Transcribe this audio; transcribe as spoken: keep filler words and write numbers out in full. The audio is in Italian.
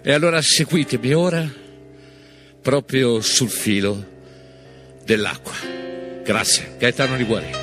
E allora seguitemi ora proprio sul filo dell'acqua. Grazie, Gaetano Liguori.